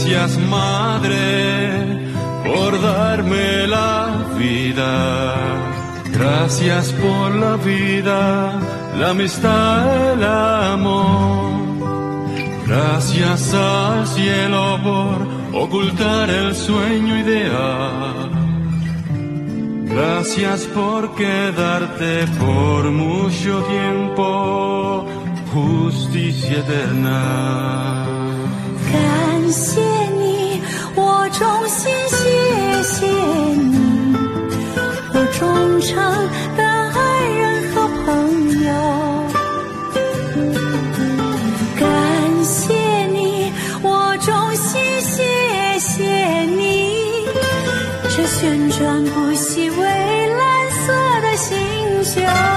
Gracias, Madre, por darme la vida. Gracias por la vida, la amistad, el amor. Gracias al cielo por ocultar el sueño ideal. Gracias por quedarte por mucho tiempo, justicia eterna. 感谢你，我衷心谢谢你，我忠诚的爱人和朋友。感谢你，我衷心谢谢你，这旋转不息蔚蓝色的星球。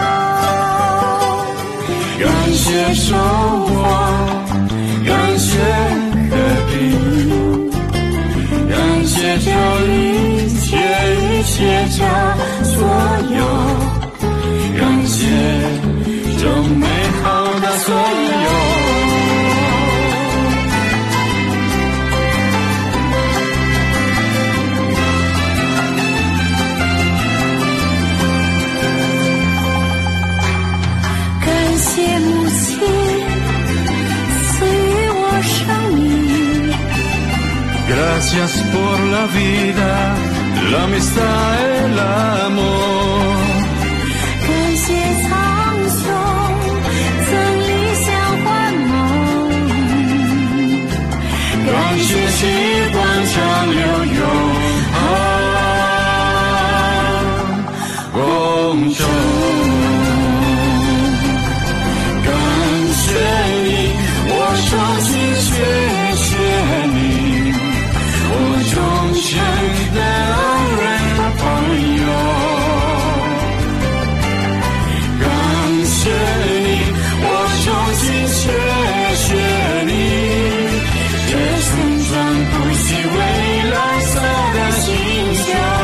感谢生活，感谢和平，感谢这一切这所有，感谢这美好的所有。 感谢母亲赐予我生命。 Gracias por la vida, la amistad, el amor. 感谢苍穹赠理想幻梦， 感谢习惯长流永恒共守。感谢你，我衷心谢谢你，我忠诚的爱人和朋友。感谢你，我衷心谢谢你，这旋转不息蔚蓝色的星球。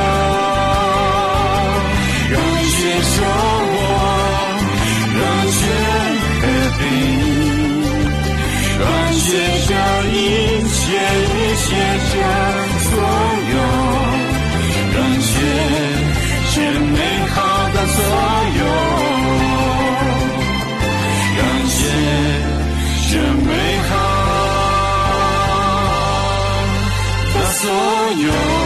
感谢生活，感谢和平，感谢这一切这所有，感谢这美好的所有，感谢这美好的所有。